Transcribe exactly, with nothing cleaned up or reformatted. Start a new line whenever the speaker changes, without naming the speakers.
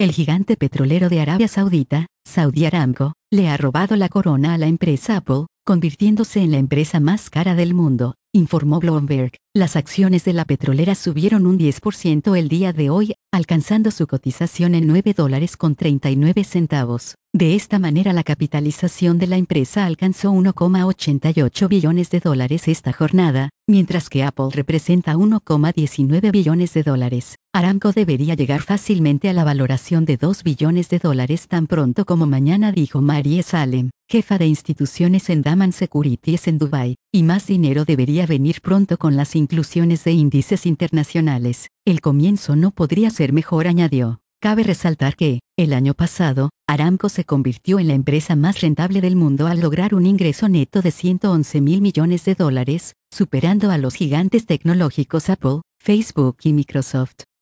El gigante petrolero de Arabia Saudita, Saudi Aramco, le ha robado la corona a la empresa Apple, convirtiéndose en la empresa más cara del mundo, informó Bloomberg. Las acciones de la petrolera subieron un diez por ciento el día de hoy, alcanzando su cotización en nueve dólares con treinta y nueve centavos. De esta manera la capitalización de la empresa alcanzó uno coma ochenta y ocho billones de dólares esta jornada, mientras que Apple representa uno coma diecinueve billones de dólares. Aramco debería llegar fácilmente a la valoración de dos billones de dólares tan pronto como mañana, dijo Marie Salem, jefa de instituciones en Daman Securities en Dubái, y más dinero debería venir pronto con las inclusiones de índices internacionales. El comienzo no podría ser mejor, añadió. Cabe resaltar que, el año pasado, Aramco se convirtió en la empresa más rentable del mundo al lograr un ingreso neto de ciento once mil millones de dólares, superando a los gigantes tecnológicos Apple, Facebook y Microsoft.